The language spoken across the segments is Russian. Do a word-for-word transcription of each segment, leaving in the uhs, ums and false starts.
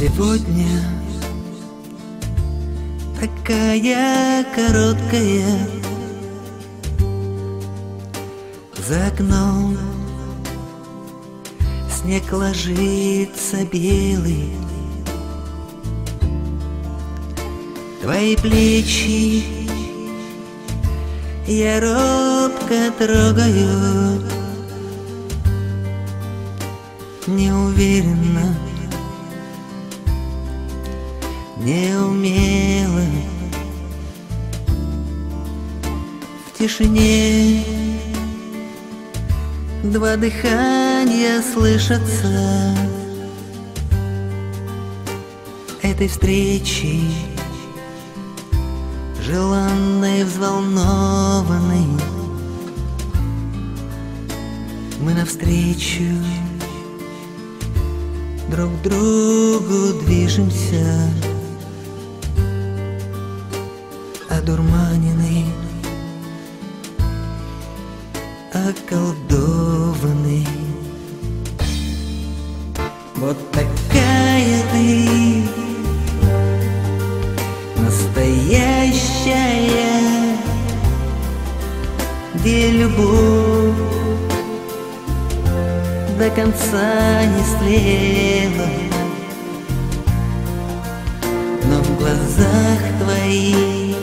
Сегодня такая короткая, за окном снег ложится белый, твои плечи я робко трогаю, неуверенно, неумело. В тишине два дыхания слышатся этой встречи, желанной, взволнованной. Мы навстречу друг к другу движемся, одурманенный, околдованный. Вот такая ты, настоящая, где любовь до конца не слева, но в глазах твоих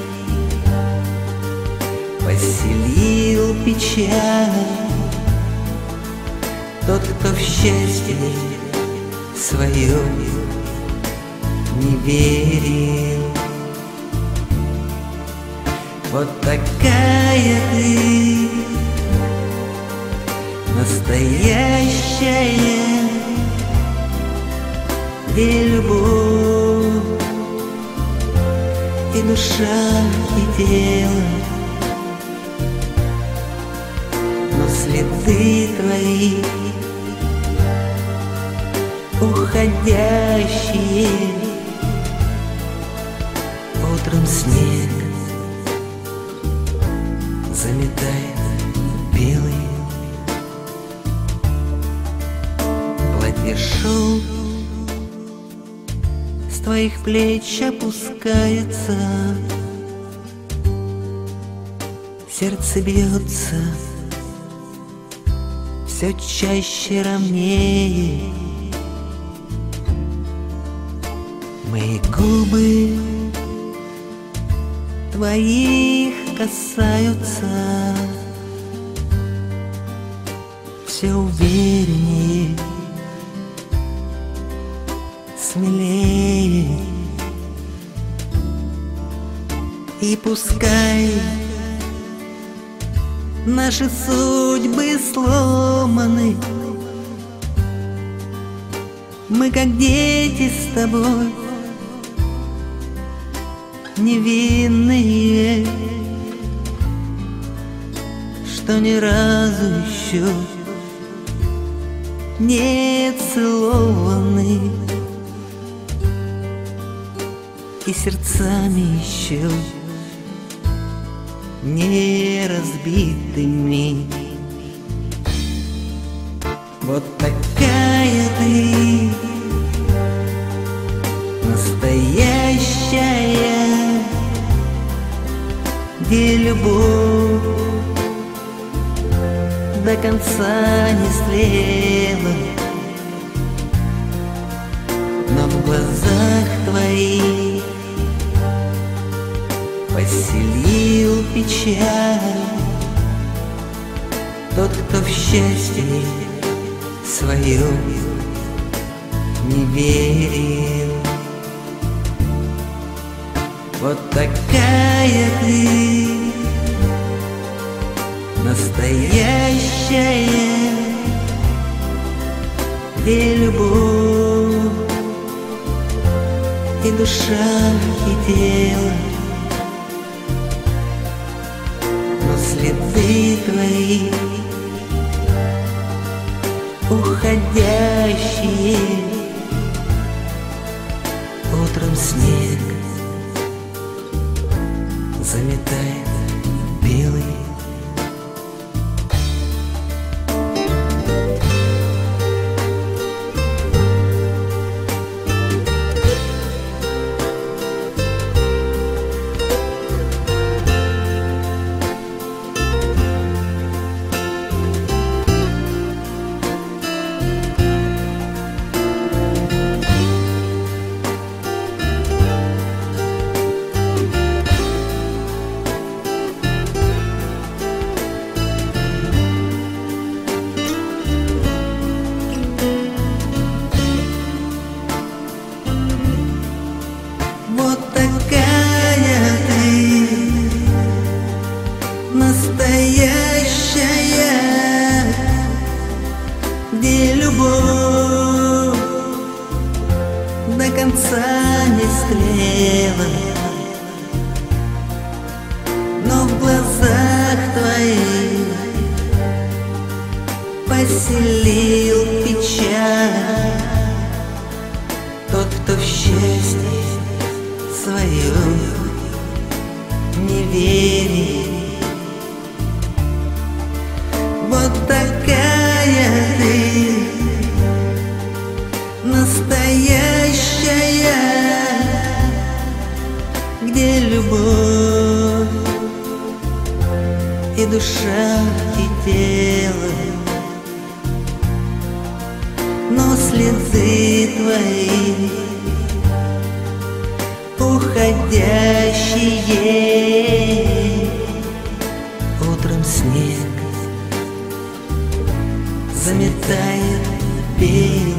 поселил печаль тот, кто в счастье свое не верил. Вот такая ты, настоящая, где любовь и душа, и тело, но следы твои уходящие, утром снег заметает белый. Платье шелк с твоих плеч опускается, сердце бьется все чаще, ровнее. Мои губы твоих касаются все увереннее, смелее. И пускай наши судьбы сломаны, мы как дети с тобой, невинные, что ни разу еще не целованы, и сердцами еще не разбитыми. Вот такая ты, настоящая, где любовь до конца не слева, но в глазах твоих поселил печаль тот, кто в счастье свое не верил. Вот такая ты, настоящая, где любовь и душа, и тело, но следы твои уходящие, утром снег заметает белый. где любовь до конца не стрела, но в глазах твоих поселил печаль тот, кто в счастье своем не верит. Вот такая ты, настоящая, где любовь и душа, и тело, но следы твои уходящие. Утром снег заметает берег,